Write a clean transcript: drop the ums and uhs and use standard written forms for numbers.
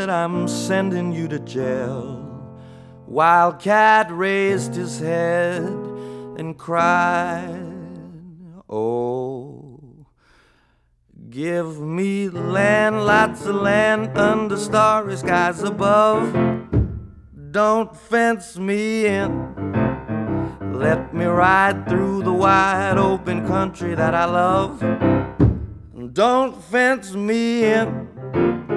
that I'm sending you to jail. Wildcat raised his head and cried, oh, give me land, lots of land under starry skies above. Don't fence me in. Let me ride through the wide open country that I love. Don't fence me in.